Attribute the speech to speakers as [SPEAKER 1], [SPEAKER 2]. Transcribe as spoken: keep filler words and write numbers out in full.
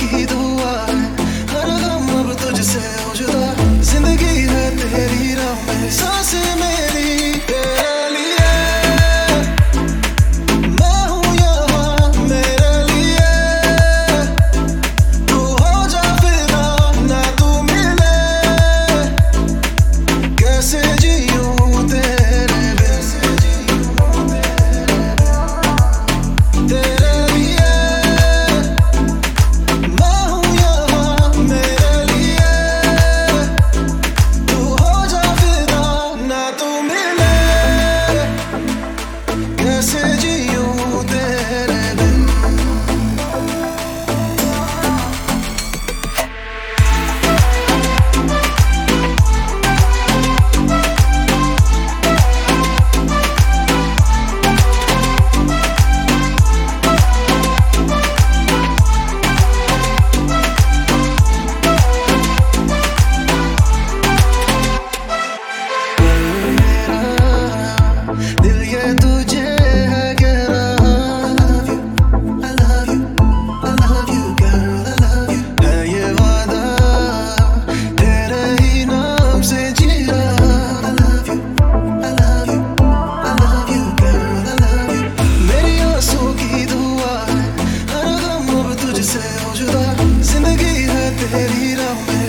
[SPEAKER 1] की दुआ है, हर गम अब तुझसे हो जुदा। जिंदगी है तेरी राह में, सांसें मेरी तेरे लिए। मैं हूँ यहाँ मेरे लिए, तू हो जा फिदा ना तू मिले। कैसे जीऊँ तेरे बिन, तेरे लिए। मैं हूँ यहाँ मेरे लिए, तू हो जा फिदा ना तू मिले। कैसे जीऊँ तेरे बिन। दिल ये तुझे है कह रहा, I love you, I love you, I love you girl, I love you। है ये वादा तेरे ही नाम से जी रहा, I love you, I love you, I love you girl, I love you। मेरी आंसू की दुआ है, हर गम अब तुझसे हो जुदा। जिंदगी है तेरी राह में,